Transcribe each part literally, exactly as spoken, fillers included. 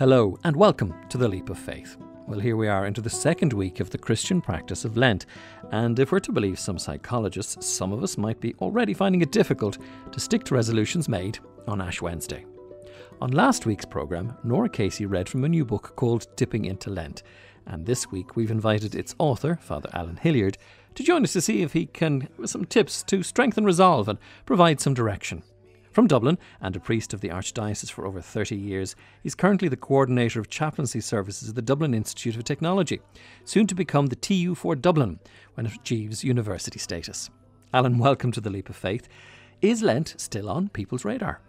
Hello and welcome to The Leap of Faith. Well, here we are into the second week of the Christian practice of Lent, and if we're to believe some psychologists, some of us might be already finding it difficult to stick to resolutions made on Ash Wednesday. On last week's programme, Nora Casey read from a new book called Dipping into Lent, and this week we've invited its author, Father Alan Hilliard, to join us to see if he can give us some tips to strengthen resolve and provide some direction. From Dublin, and a priest of the Archdiocese for over thirty years, he's currently the coordinator of chaplaincy services at the Dublin Institute of Technology, soon to become the T U for Dublin when it achieves university status. Alan, welcome to The Leap of Faith. Is Lent still on people's radar?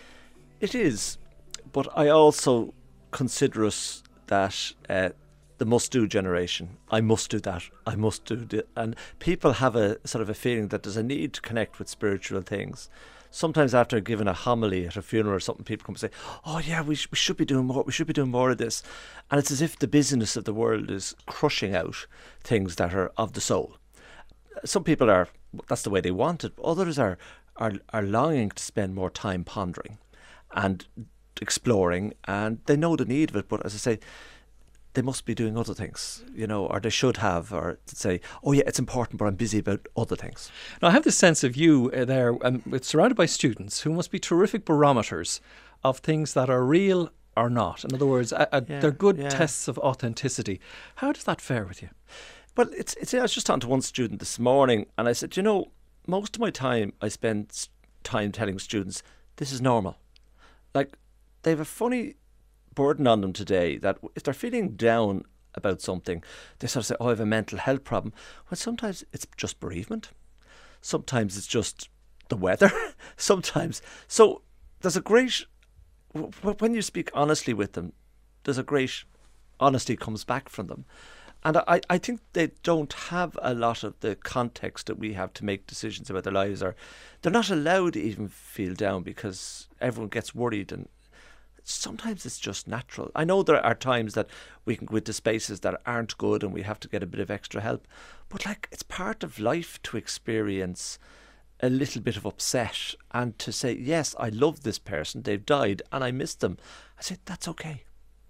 It is, but I also consider us that uh, the must-do generation. I must do that. I must do that. And people have a sort of a feeling that there's a need to connect with spiritual things. Sometimes after giving a homily at a funeral or something, people come and say, oh yeah, we, sh- we should be doing more, we should be doing more of this. And it's as if the busyness of the world is crushing out things that are of the soul. Some people are, that's the way they want it. Others are, are, are longing to spend more time pondering and exploring, and they know the need of it. But as I say, they must be doing other things, you know, or they should have, or to say, oh yeah, it's important, but I'm busy about other things. Now, I have this sense of you uh, there, um, it's surrounded by students who must be terrific barometers of things that are real or not. In other words, uh, uh, Yeah, they're good yeah. tests of authenticity. How does that fare with you? Well, it's, it's, I was just talking to one student this morning, and I said, you know, most of my time I spend s- time telling students, this is normal. Like, they have a funny burden on them today that if they're feeling down about something, they sort of say, oh, I have a mental health problem. Well, sometimes it's just bereavement. Sometimes it's just the weather. Sometimes. So there's a great, when you speak honestly with them, there's a great honesty comes back from them. And I, I think they don't have a lot of the context that we have to make decisions about their lives, or they're not allowed to even feel down because everyone gets worried, and sometimes it's just natural. I know there are times that we can go into spaces that aren't good and we have to get a bit of extra help, but like, it's part of life to experience a little bit of upset and to say, yes, I love this person, they've died and I miss them. I say, that's okay.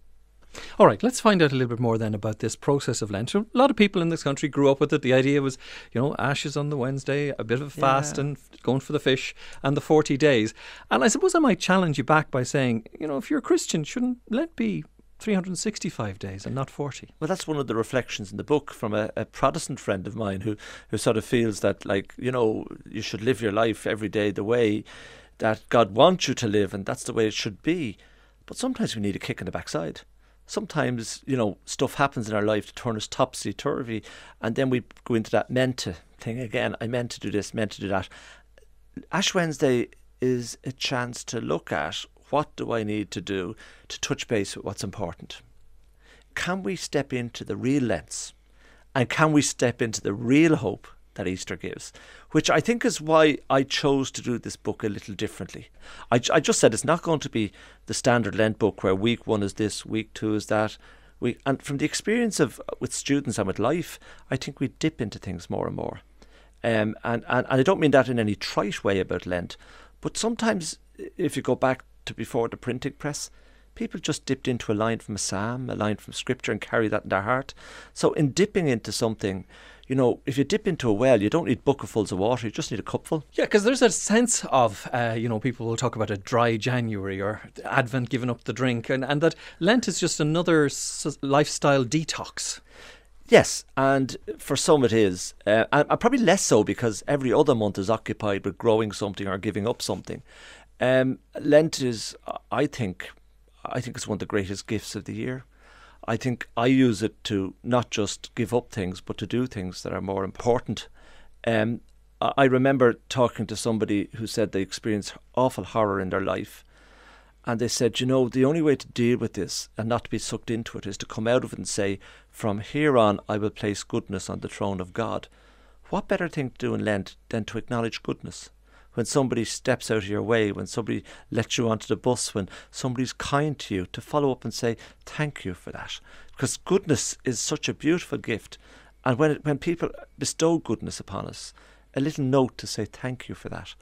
All right, let's find out a little bit more then about this process of Lent. A lot of people in this country grew up with it. The idea was, you know, ashes on the Wednesday, a bit of a fast Yeah. and going for the fish, and the forty days. And I suppose I might challenge you back by saying, you know, if you're a Christian, shouldn't Lent be three hundred sixty-five days and not forty? Well, that's one of the reflections in the book from a, a Protestant friend of mine who, who sort of feels that, like, you know, you should live your life every day the way that God wants you to live, and that's the way it should be. But sometimes we need a kick in the backside. Sometimes, you know, stuff happens in our life to turn us topsy-turvy, and then we go into that meant to thing again. I meant to do this, meant to do that. Ash Wednesday is a chance to look at, what do I need to do to touch base with what's important? Can we step into the real lens? And can we step into the real hope that Easter gives? Which I think is why I chose to do this book a little differently. I, I just said it's not going to be the standard Lent book where week one is this, week two is that. We, and from the experience of with students and with life, I think we dip into things more and more. Um, and, and, and I don't mean that in any trite way about Lent, but sometimes if you go back to before the printing press, people just dipped into a line from a psalm, a line from scripture, and carry that in their heart. So in dipping into something, you know, if you dip into a well, you don't need bucketfuls of water, you just need a cupful. Yeah, because there's a sense of, uh, you know, people will talk about a dry January or Advent giving up the drink, and, and that Lent is just another s- lifestyle detox. Yes, and for some it is. Uh, and, and probably less so because every other month is occupied with growing something or giving up something. Um, Lent is, I think, I think it's one of the greatest gifts of the year. I think I use it to not just give up things, but to do things that are more important. Um, I I remember talking to somebody who said they experienced awful horror in their life. And they said, you know, the only way to deal with this and not to be sucked into it is to come out of it and say, from here on, I will place goodness on the throne of God. What better thing to do in Lent than to acknowledge goodness? When somebody steps out of your way, when somebody lets you onto the bus, when somebody's kind to you, to follow up and say, thank you for that. Because goodness is such a beautiful gift. And when it, when people bestow goodness upon us, a little note to say thank you for that.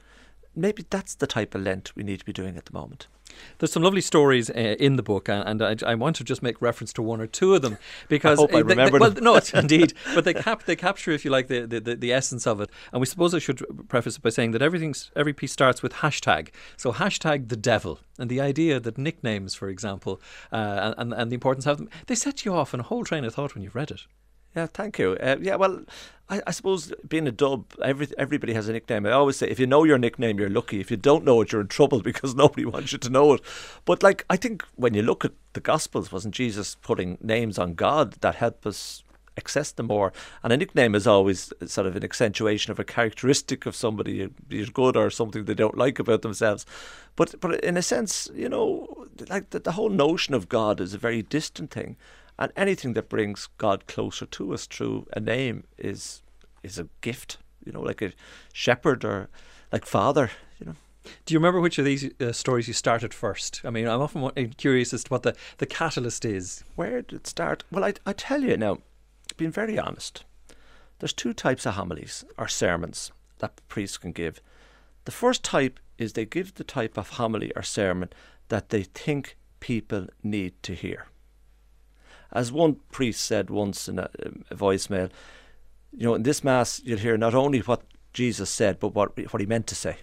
maybe that's the type of Lent we need to be doing at the moment. There's some lovely stories uh, in the book, and, and I, I want to just make reference to one or two of them because I hope I they, remember they, well, them. no, it's indeed, but they cap they capture, if you like, the, the, the essence of it. And we suppose I should preface it by saying that everything's every piece starts with hashtag. So hashtag the devil, and the idea that nicknames, for example, uh, and and the importance of them, they set you off on a whole train of thought when you've read it. Yeah, thank you. Uh, yeah, well, I, I suppose being a dub, every, everybody has a nickname. I always say, if you know your nickname, you're lucky. If you don't know it, you're in trouble because nobody wants you to know it. But like, I think when you look at the Gospels, wasn't Jesus putting names on God that help us access them more? And a nickname is always sort of an accentuation of a characteristic of somebody, be it good or something they don't like about themselves. But but in a sense, you know, like the, the whole notion of God is a very distant thing. And anything that brings God closer to us through a name is is a gift, you know, like a shepherd or like father, you know. Do you remember which of these uh, stories you started first? I mean, I'm often curious as to what the, the catalyst is. Where did it start? Well, I, I tell you now, being very honest, there's two types of homilies or sermons that priests can give. The first type is they give the type of homily or sermon that they think people need to hear. As one priest said once in a, a voicemail, you know, in this Mass you'll hear not only what Jesus said, but what what he meant to say.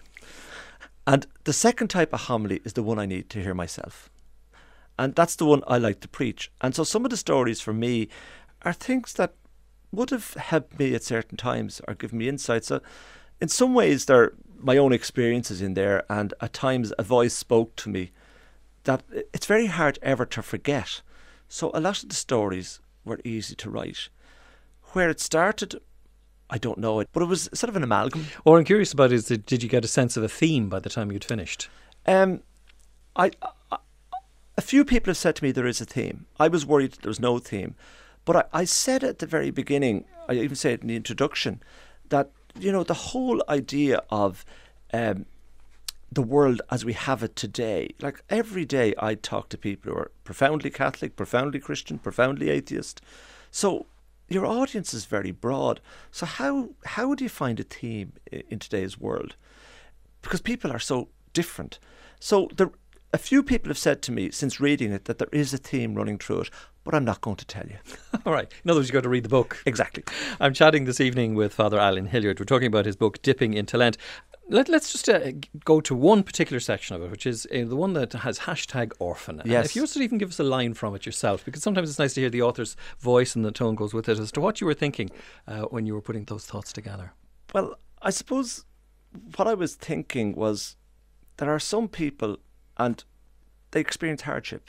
And the second type of homily is the one I need to hear myself. And that's the one I like to preach. And so some of the stories for me are things that would have helped me at certain times or given me insight. So in some ways they're my own experiences in there, and at times a voice spoke to me that it's very hard ever to forget. So a lot of the stories were easy to write. Where it started, I don't know it, but it was sort of an amalgam. What I'm curious about is, that did you get a sense of a theme by the time you'd finished? Um, I, I, a few people have said to me there is a theme. I was worried there was no theme. But I, I said at the very beginning, I even said in the introduction, that, you know, the whole idea of um, the world as we have it today. Like every day I talk to people who are profoundly Catholic, profoundly Christian, profoundly atheist. So your audience is very broad. So how how do you find a theme in today's world? Because people are so different. So there, a few people have said to me since reading it that there is a theme running through it, but I'm not going to tell you. All right. In other words, you've got to read the book. Exactly. I'm chatting this evening with Father Alan Hilliard. We're talking about his book, Dipping into Lent. Let, let's just uh, go to one particular section of it, which is uh, the one that has hashtag orphan. And yes. If you were to even give us a line from it yourself, because sometimes it's nice to hear the author's voice and the tone goes with it, as to what you were thinking uh, when you were putting those thoughts together. Well, I suppose what I was thinking was there are some people and they experience hardship.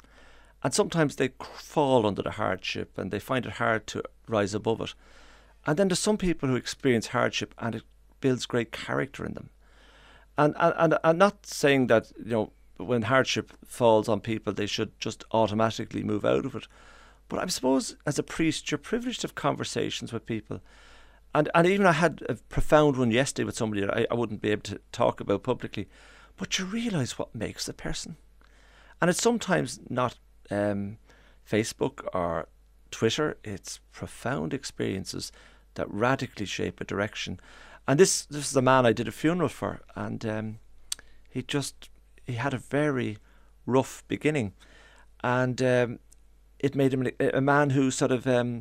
And sometimes they fall under the hardship and they find it hard to rise above it. And then there's some people who experience hardship and it builds great character in them. And, and and I'm not saying that, you know, when hardship falls on people they should just automatically move out of it. But I suppose as a priest you're privileged to have conversations with people. And and even I had a profound one yesterday with somebody that I, I wouldn't be able to talk about publicly. But you realise what makes a person. And it's sometimes not um, Facebook or Twitter. It's profound experiences that radically shape a direction. And this this is a man I did a funeral for, and um, he just he had a very rough beginning, and um, it made him a man who sort of, um,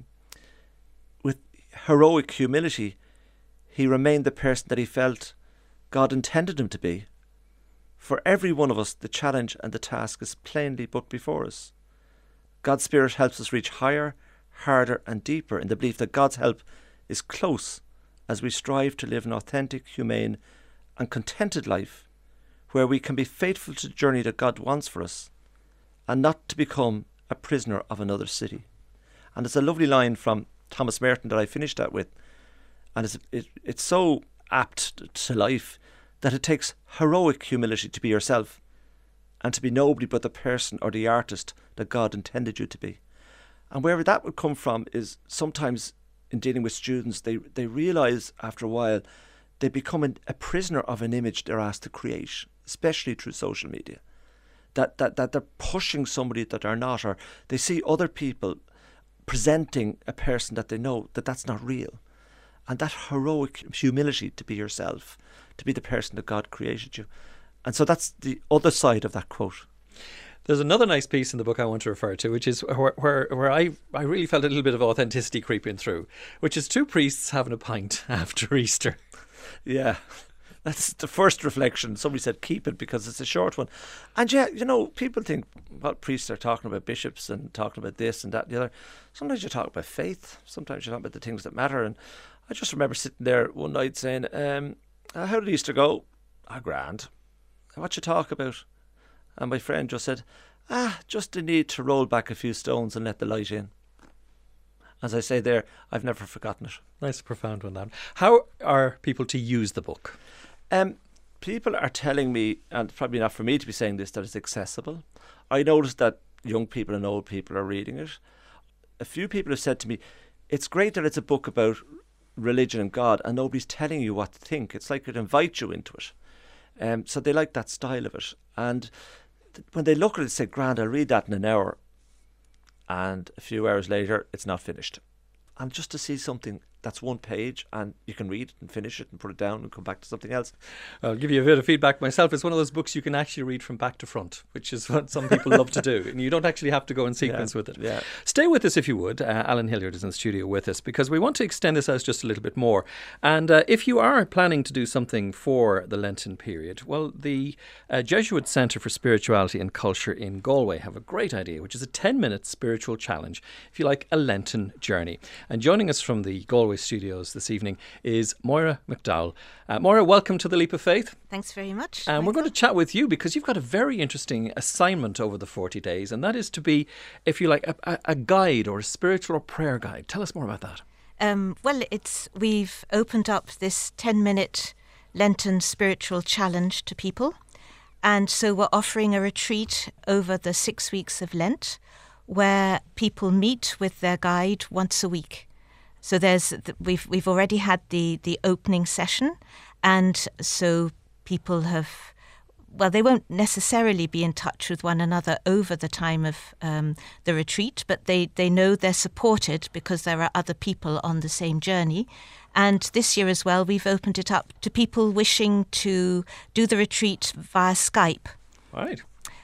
with heroic humility, he remained the person that he felt God intended him to be. For every one of us, the challenge and the task is plainly put before us. God's Spirit helps us reach higher, harder, and deeper in the belief that God's help is close as we strive to live an authentic, humane and contented life where we can be faithful to the journey that God wants for us and not to become a prisoner of another city. And it's a lovely line from Thomas Merton that I finished that with, and it's, it, it's so apt to life that it takes heroic humility to be yourself and to be nobody but the person or the artist that God intended you to be. And wherever that would come from is sometimes in dealing with students, they, they realise after a while they become an, a prisoner of an image they're asked to create, especially through social media. That, that, that they're pushing somebody that they're not, or they see other people presenting a person that they know that that's not real. and that heroic humility to be yourself, to be the person that God created you. And so that's the other side of that quote. There's another nice piece in the book I want to refer to, which is where where, where I, I really felt a little bit of authenticity creeping through, which is two priests having a pint after Easter. Yeah, that's the first reflection. Somebody said keep it because it's a short one. And yeah, you know, people think, well, priests are talking about bishops and talking about this and that and the other. Sometimes you talk about faith. Sometimes you talk about the things that matter. And I just remember sitting there one night saying, um, how did Easter go? Ah, grand. What you talk about? And my friend just said, ah, just the need to roll back a few stones and let the light in. As I say there, I've never forgotten it. Nice, profound one, that. How are people to use the book? Um, people are telling me, and probably not for me to be saying this, that it's accessible. I noticed that young people and old people are reading it. A few people have said to me, it's great that it's a book about religion and God and nobody's telling you what to think. It's like it invites you into it. Um, so they like that style of it. And when they look at it, they say, grand, I'll read that in an hour. And a few hours later, it's not finished. And just to see something that's one page and you can read it and finish it and put it down and come back to something else. I'll give you a bit of feedback myself. It's one of those books you can actually read from back to front, which is what some people love to do. And you don't actually have to go in sequence yeah, with it. Yeah. Stay with us if you would. Uh, Alan Hilliard is in the studio with us because we want to extend this out just a little bit more. And uh, if you are planning to do something for the Lenten period, well, the uh, Jesuit Centre for Spirituality and Culture in Galway have a great idea, which is a ten-minute spiritual challenge, if you like, a Lenten journey. And joining us from the Galway studios this evening is Moira McDowell. Uh, Moira, welcome to The Leap of Faith. Thanks very much. And um, we're going to chat with you because you've got a very interesting assignment over the forty days, and that is to be, if you like, a, a guide or a spiritual or prayer guide. Tell us more about that. Um, well, it's we've opened up this ten-minute Lenten spiritual challenge to people. And so we're offering a retreat over the six weeks of Lent where people meet with their guide once a week. So there's we've we've already had the, the opening session, and so people have, well, they won't necessarily be in touch with one another over the time of um, the retreat, but they, they know they're supported because there are other people on the same journey. And this year as well, we've opened it up to people wishing to do the retreat via Skype. Right.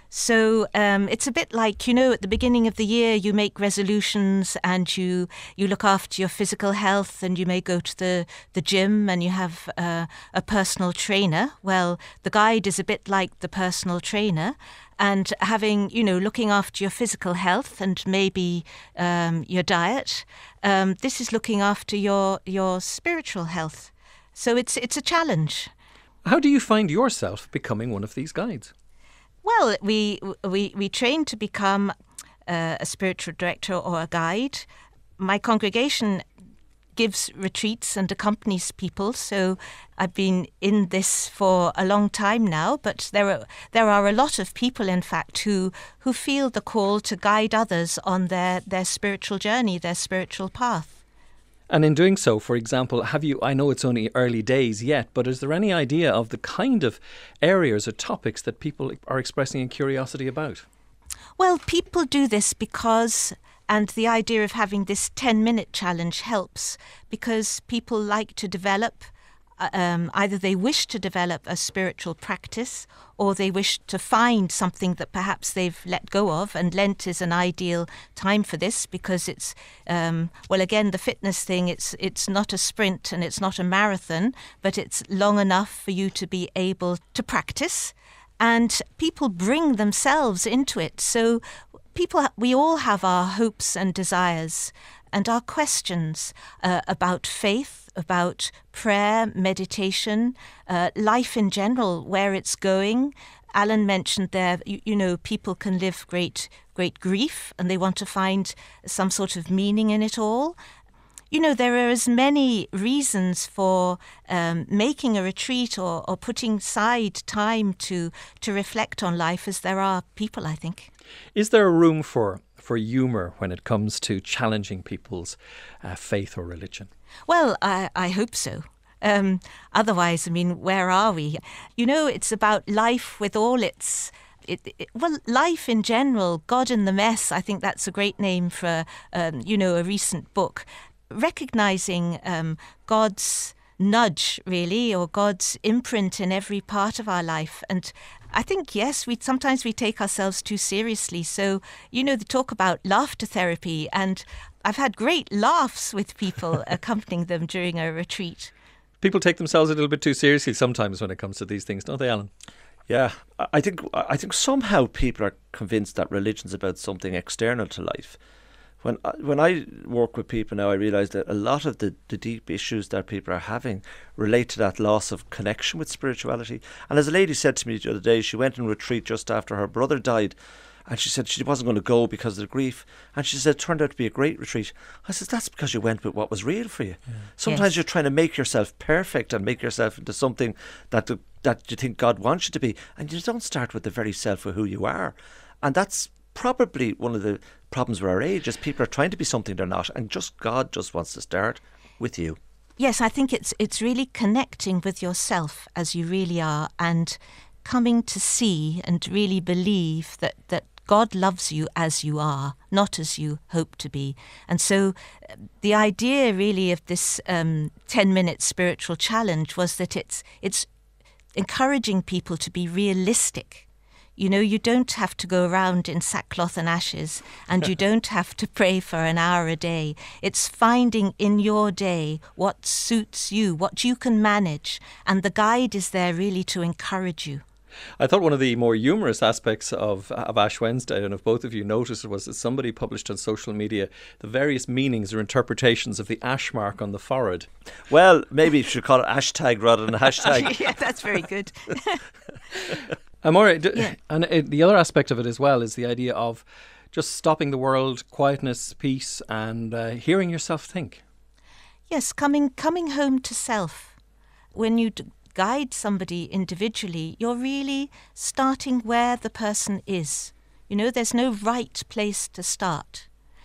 So um, it's a bit like, you know, at the beginning of the year, you make resolutions and you, you look after your physical health and you may go to the, the gym and you have uh, a personal trainer. Well, the guide is a bit like the personal trainer, and having, you know, looking after your physical health and maybe um, your diet. Um, this is looking after your, your spiritual health. So it's it's a challenge. How do you find yourself becoming one of these guides? Well, we we we train to become uh, a spiritual director or a guide. My congregation gives retreats and accompanies people, so I've been in this for a long time now. But there are there are a lot of people, in fact, who who feel the call to guide others on their, their spiritual journey, their spiritual path. And in doing so, for example, have you, I know it's only early days yet, but is there any idea of the kind of areas or topics that people are expressing a curiosity about? Well, people do this because, and the idea of having this ten-minute challenge helps because people like to develop, um, either they wish to develop a spiritual practice or they wish to find something that perhaps they've let go of. And Lent is an ideal time for this because it's, um, well, again, the fitness thing, it's it's not a sprint and it's not a marathon, but it's long enough for you to be able to practice. And people bring themselves into it. So people, we all have our hopes and desires and our questions uh, about faith, about prayer, meditation, uh, life in general, where it's going. Alan mentioned there, you, you know, people can live great, great grief and they want to find some sort of meaning in it all. You know, there are as many reasons for um, making a retreat or, or putting aside time to, to reflect on life as there are people, I think. Is there a room for for humour when it comes to challenging people's uh, faith or religion? Well, I, I hope so. Um, otherwise, I mean, where are we? You know, it's about life with all its... It, it, well, life in general, God in the Mess, I think that's a great name for, um, you know, a recent book. recognizing um, God's nudge, really, or God's imprint in every part of our life. And I think, yes, we sometimes we take ourselves too seriously. So, you know, they talk about laughter therapy, and I've had great laughs with people accompanying them during a retreat. People take themselves a little bit too seriously sometimes when it comes to these things, don't they, Alan? Yeah, I think I think somehow people are convinced that religion's about something external to life. When I, when I work with people now, I realise that a lot of the, the deep issues that people are having relate to that loss of connection with spirituality. And as a lady said to me the other day, she went on retreat just after her brother died, and she said she wasn't going to go because of the grief. And she said it turned out to be a great retreat. I said, that's because you went with what was real for you. Yeah. Sometimes yes. You're trying to make yourself perfect and make yourself into something that the, that you think God wants you to be. And you don't start with the very self of who you are. And that's probably one of the problems with our age, is people are trying to be something they're not, and just God just wants to start with you. Yes, I think it's it's really connecting with yourself as you really are, and coming to see and really believe that, that God loves you as you are, not as you hope to be. And so the idea really of this um, ten-minute spiritual challenge was that it's it's encouraging people to be realistic. You know, you don't have to go around in sackcloth and ashes, and you don't have to pray for an hour a day. It's finding in your day what suits you, what you can manage, and the guide is there really to encourage you. I thought one of the more humorous aspects of, of Ash Wednesday, and if both of you noticed, was that somebody published on social media the various meanings or interpretations of the ash mark on the forehead. Well, maybe you should call it hashtag rather than hashtag. Yeah, that's very good. Amore, d- yeah. and it, the other aspect of it as well is the idea of just stopping the world, quietness, peace, and uh, hearing yourself think. Yes, coming coming home to self. When you d- guide somebody individually, you're really starting where the person is. You know, there's no right place to start.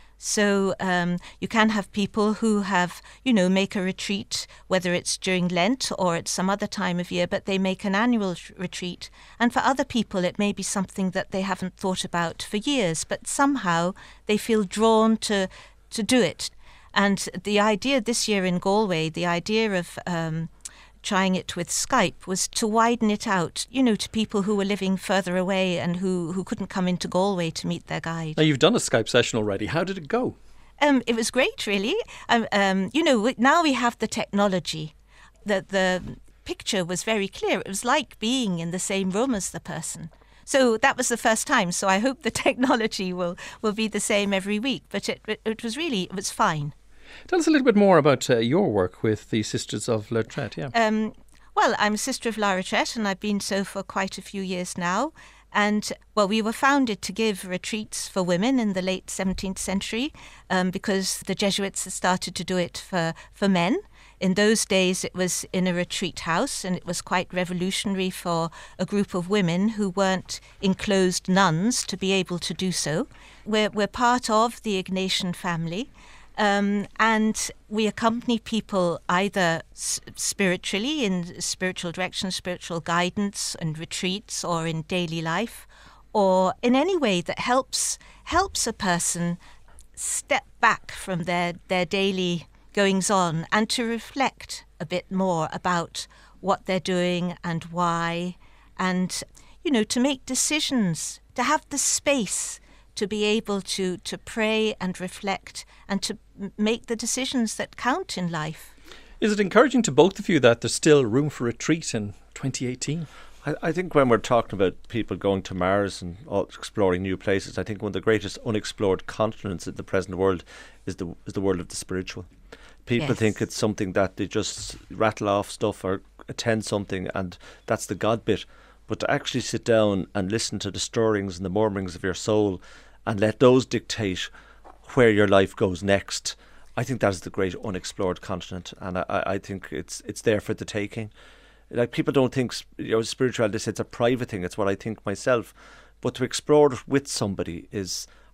So um, you can have people who have, you know, make a retreat, whether it's during Lent or at some other time of year, but they make an annual retreat. And for other people, it may be something that they haven't thought about for years, but somehow they feel drawn to, to do it. And the idea this year in Galway, the idea of um, trying it with Skype was to widen it out, you know, to people who were living further away and who, who couldn't come into Galway to meet their guide. Now, you've done a Skype session already. How did it go? Um, it was great, really. Um, um, you know, now we have the technology. The, the picture was very clear. It was like being in the same room as the person. So that was the first time. So I hope the technology will, will be the same every week. But it, it, it was really, it was fine. Tell us a little bit more about uh, your work with the Sisters of La Retraite. Yeah. Um, well, I'm a Sister of La Retraite, and I've been so for quite a few years now. And, well, we were founded to give retreats for women in the late seventeenth century um, because the Jesuits had started to do it for, for men. In those days, it was in a retreat house, and it was quite revolutionary for a group of women who weren't enclosed nuns to be able to do so. We're, we're part of the Ignatian family. Um, and we accompany people either s- spiritually, in spiritual direction, spiritual guidance and retreats, or in daily life, or in any way that helps helps a person step back from their, their daily goings-on and to reflect a bit more about what they're doing and why, and, you know, to make decisions, to have the space to be able to, to pray and reflect and to make the decisions that count in life. Is it encouraging to both of you that there's still room for retreat in twenty eighteen? I, I think when we're talking about people going to Mars and all, exploring new places, I think one of the greatest unexplored continents in the present world is the is the world of the spiritual. People yes. think it's something that they just rattle off stuff or attend something and that's the God bit. But to actually sit down and listen to the stirrings and the murmurings of your soul and let those dictate where your life goes next, I think that is the great unexplored continent, and I, I think it's it's there for the taking. Like, people don't think, you know, spirituality, they say it's a private thing, it's what I think myself, but to explore it with somebody is,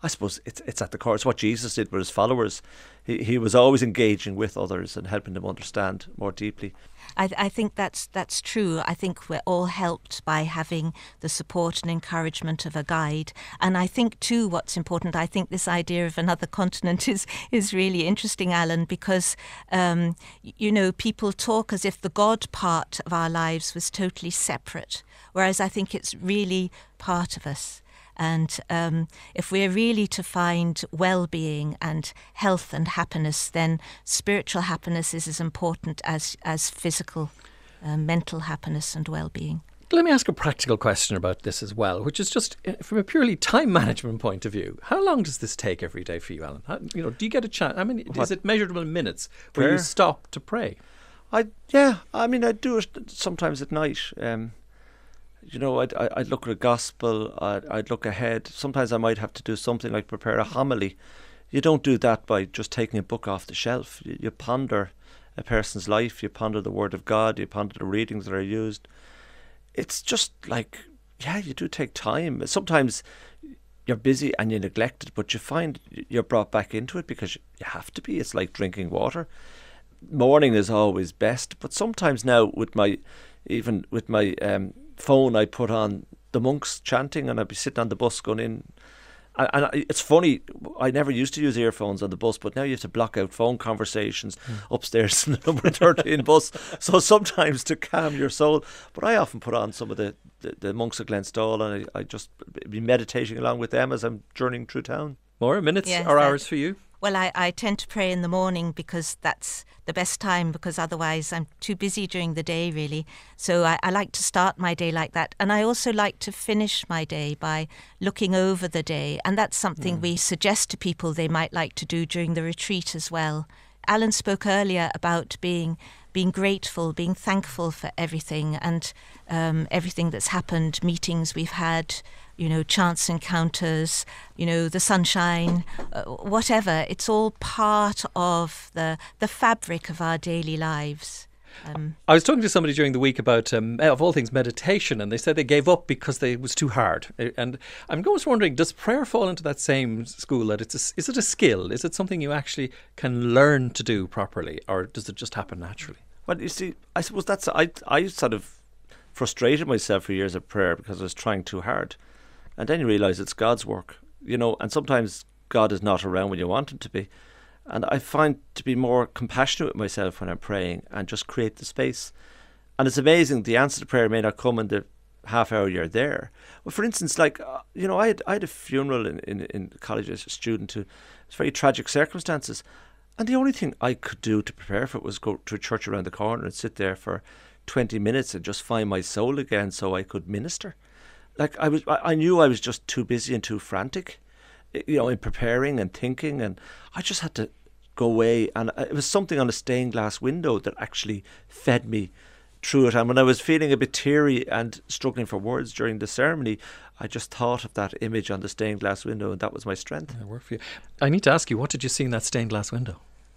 I suppose it's it's at the core. It's what Jesus did with his followers. He he was always engaging with others and helping them understand more deeply. I, I think that's that's true. I think we're all helped by having the support and encouragement of a guide. And I think too, what's important, I think this idea of another continent is is really interesting, Alan, because um, you know, people talk as if the God part of our lives was totally separate, whereas I think it's really part of us. And um, if we're really to find well-being and health and happiness, then spiritual happiness is as important as, as physical, uh, mental happiness and well-being. Let me ask a practical question about this as well, which is just from a purely time management point of view. How long does this take every day for you, Alan? How, you know, do you get a chance? I mean, what? Is it measurable in minutes where Prayer? you stop to pray? I yeah, I mean, I do it sometimes at night. Um, You know, I'd, I'd look at a gospel, I'd, I'd look ahead. Sometimes I might have to do something like prepare a homily. You don't do that by just taking a book off the shelf. You, you ponder a person's life, you ponder the Word of God, you ponder the readings that are used. It's just like, yeah, you do take time. Sometimes you're busy and you neglect it, but you find you're brought back into it because you have to be. It's like drinking water. Morning is always best, but sometimes now with my, even with my... Um, phone, I put on the monks chanting, and I'd be sitting on the bus going in. And, and it's funny, I never used to use earphones on the bus, but now you have to block out phone conversations mm. upstairs in the number thirteen bus. So sometimes to calm your soul, but I often put on some of the, the, the monks of Glenstall, and I, I just be meditating along with them as I'm journeying through town. More minutes yes, or hours for you? Well, I, I tend to pray in the morning because that's the best time, because otherwise I'm too busy during the day, really. So I, I like to start my day like that. And I also like to finish my day by looking over the day. And that's something mm. we suggest to people they might like to do during the retreat as well. Alan spoke earlier about being being grateful, being thankful for everything and um, everything that's happened, meetings we've had, you know, chance encounters, you know, the sunshine, uh, whatever. It's all part of the the fabric of our daily lives. Um, I was talking to somebody during the week about, um, of all things, meditation, and they said they gave up because they, it was too hard. And I'm always wondering, does prayer fall into that same school? That it's a, is it a skill? Is it something you actually can learn to do properly, or does it just happen naturally? Well, you see, I suppose that's I I sort of frustrated myself for years of prayer because I was trying too hard, and then you realise it's God's work, you know. And sometimes God is not around when you want Him to be. And I find to be more compassionate with myself when I'm praying and just create the space. And it's amazing, the answer to prayer may not come in the half hour you're there. Well, for instance, like, uh, you know, I had I had a funeral in, in, in college as a student who, it was very tragic circumstances. And the only thing I could do to prepare for it was go to a church around the corner and sit there for twenty minutes and just find my soul again so I could minister. Like, I was, I knew I was just too busy and too frantic, you know, in preparing and thinking, and I just had to go away. And it was something on a stained glass window that actually fed me through it. And when I was feeling a bit teary and struggling for words during the ceremony, I just thought of that image on the stained glass window, and that was my strength. It worked for you. I need to ask you, what did you see in that stained glass window?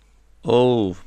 Oh,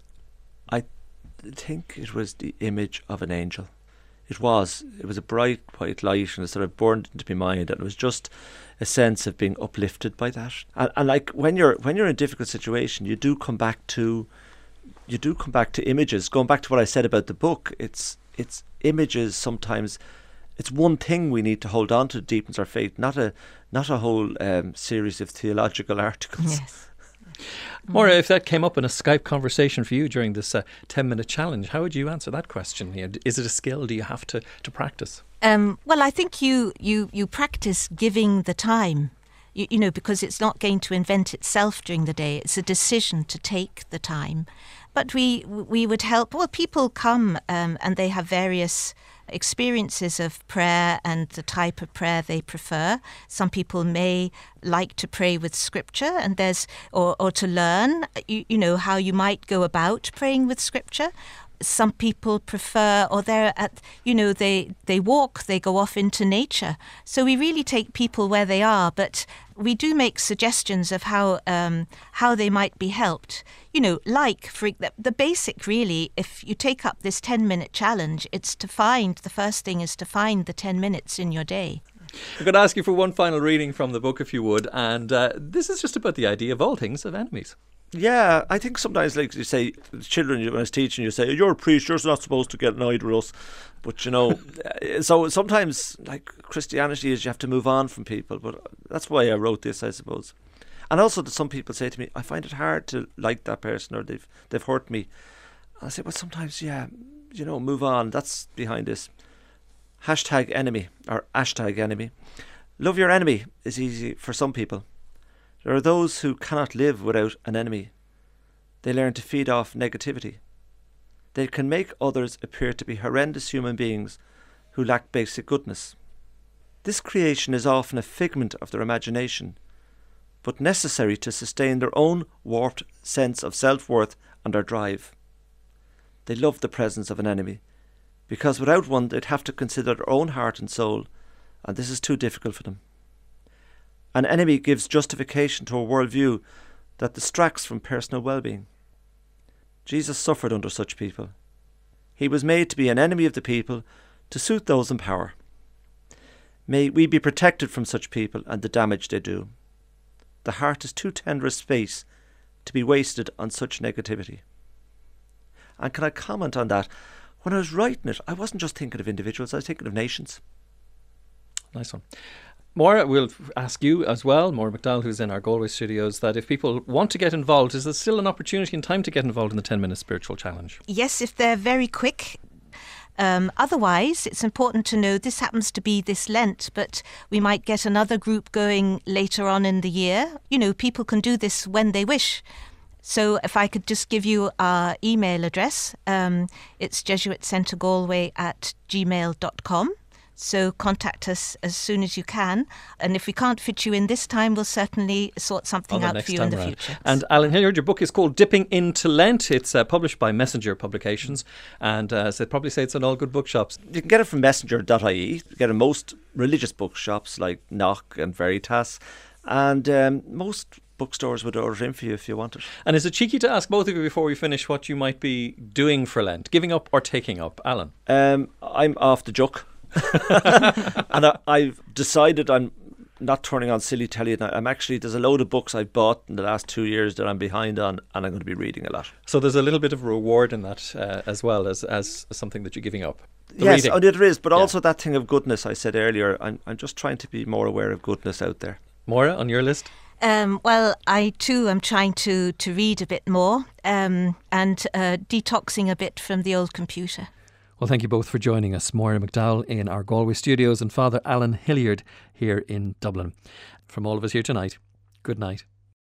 I think it was the image of an angel. It was. It was a bright white light, and it sort of burned into my mind, and it was just a sense of being uplifted by that. And, and like when you're when you're in a difficult situation, you do come back to you do come back to images. Going back to what I said about the book, it's it's images. Sometimes it's one thing we need to hold on to that deepens our faith, not a not a whole um, series of theological articles. yes. Maura, if that came up in a Skype conversation for you during this uh, ten-minute challenge, how would you answer that question? You know, is it a skill? Do you have to, to practice? Um, well, I think you, you, you practice giving the time, you, you know, because it's not going to invent itself during the day. It's a decision to take the time. But we we would help. Well, people come um, and they have various experiences of prayer and the type of prayer they prefer. Some people may like to pray with scripture, and there's or, or to learn, you, you know, how you might go about praying with scripture. Some people prefer, or they're at, you know, they, they walk, they go off into nature. So we really take people where they are, but we do make suggestions of how um, how they might be helped. You know, like for the, the basic, really, if you take up this ten-minute challenge, it's to find, the first thing is to find the ten minutes in your day. I'm going to ask you for one final reading from the book, if you would. And uh, this is just about the idea of all things of enemies. Yeah, I think sometimes, like you say, children, when I was teaching, you say, you're a priest, you're not supposed to get annoyed with us. But, you know, so sometimes, like, Christianity is you have to move on from people. But that's why I wrote this, I suppose. And also that some people say to me, I find it hard to like that person, or they've they've hurt me. And I say, well, sometimes, yeah, you know, move on. That's behind this. Hashtag enemy, or hashtag enemy. Love your enemy is easy for some people. There are those who cannot live without an enemy. They learn to feed off negativity. They can make others appear to be horrendous human beings who lack basic goodness. This creation is often a figment of their imagination, but necessary to sustain their own warped sense of self-worth and their drive. They love the presence of an enemy, because without one they'd have to consider their own heart and soul, and this is too difficult for them. An enemy gives justification to a worldview that distracts from personal well-being. Jesus suffered under such people. He was made to be an enemy of the people to suit those in power. May we be protected from such people and the damage they do. The heart is too tender a space to be wasted on such negativity. And can I comment on that? When I was writing it, I wasn't just thinking of individuals, I was thinking of nations. Nice one. Maura, we'll ask you as well, Maura McDowell, who's in our Galway studios, that if people want to get involved, is there still an opportunity and time to get involved in the ten-minute spiritual challenge? Yes, if they're very quick. Um, otherwise, it's important to know this happens to be this Lent, but we might get another group going later on in the year. You know, people can do this when they wish. So if I could just give you our email address, um, it's jesuitcentergalway at gmail dot com. So contact us as soon as you can. And if we can't fit you in this time, we'll certainly sort something out for you in the around. future. And Alan Hilliard, your book is called Dipping into Lent. It's uh, published by Messenger Publications. And uh, so I'd probably say it's in all good bookshops. You can get it from messenger dot I E. You get it in most religious bookshops like Knock and Veritas. And um, most bookstores would order it in for you if you want it. And is it cheeky to ask both of you before we finish what you might be doing for Lent? Giving up or taking up? Alan? Um, I'm off the juck. and I, I've decided I'm not turning on silly telly. I'm actually, there's a load of books I've bought in the last two years that I'm behind on, and I'm going to be reading a lot. So there's a little bit of reward in that uh, as well as, as something that you're giving up. The yes, reading. Oh, there is, but yeah. also that thing of goodness I said earlier. I'm, I'm just trying to be more aware of goodness out there. Maura, on your list? Um, well, I too am trying to, to read a bit more um, and uh, detoxing a bit from the old computer. Well, thank you both for joining us. Maura McDowell in our Galway studios and Father Alan Hilliard here in Dublin. From all of us here tonight, good night.